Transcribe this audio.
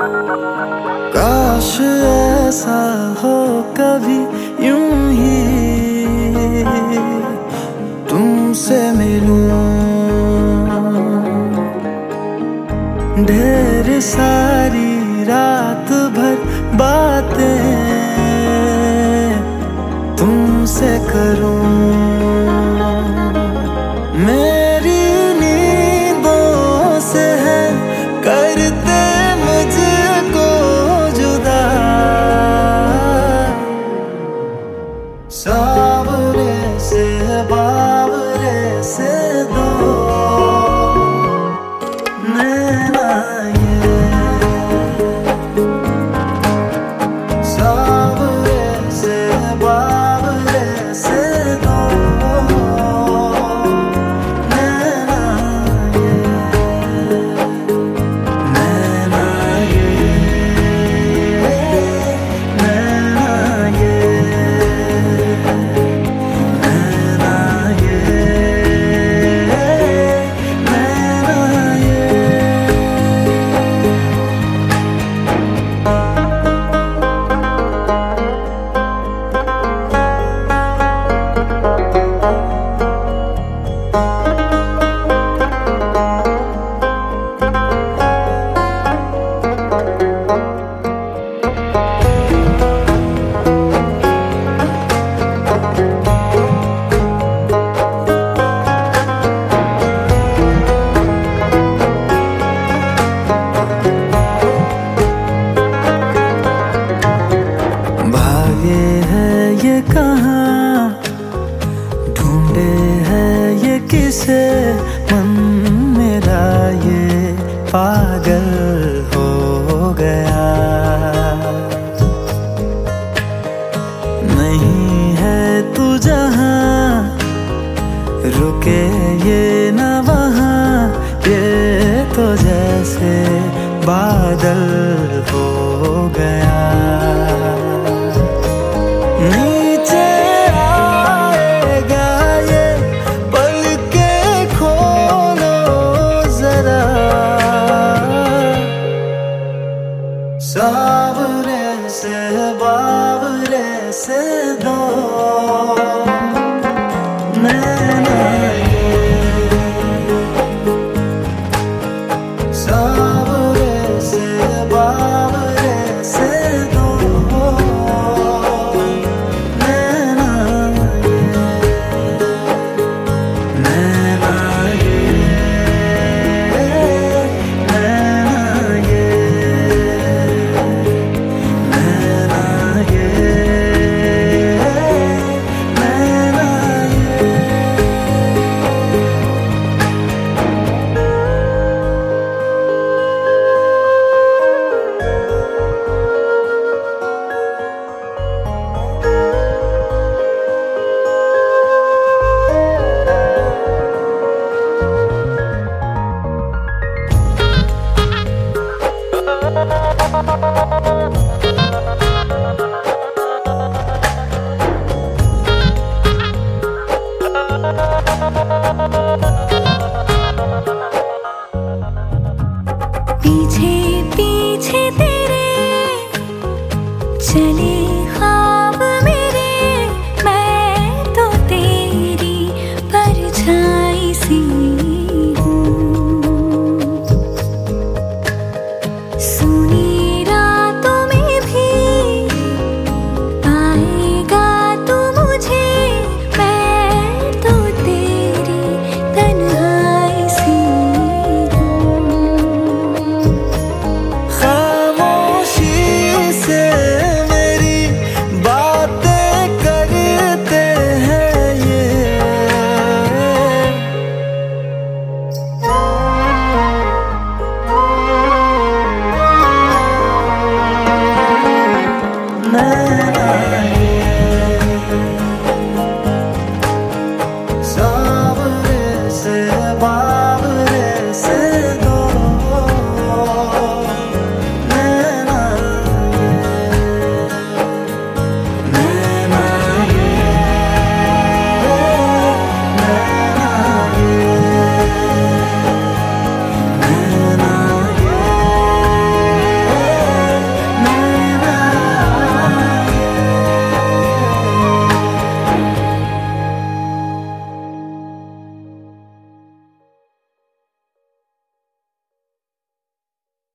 काश ऐसा हो कभी यूं ही तुमसे मिलूं, ढेर सारी रात भर बातें तुमसे करूं। मेरी नींदों से है करते मुझको जुदा, सावरे से बावरे से दो नैना ये, सावरे से बावरे से दो नैना ये, नैना ये, नैना ये, नैना ये, नैना ये। भागे है ये कहाँ, ढूंढे है ये किसे, मन मेरा ये पागल हो गया। नहीं है तू जहाँ, रुके ये न वहाँ, ये तो जैसे बादल हो गया। नीचे आएगा ये पलकें खोलो जरा, सावरे से बावरे से दो नैना ये, सावरे से बावरे से दो नैना ये, नैना ये, नैना ये, नैना ये, नैना ये। पीछे पीछे तेरे चले ख्वाब मेरे, मैं तो तेरी परछाई सी हूँ। सुनी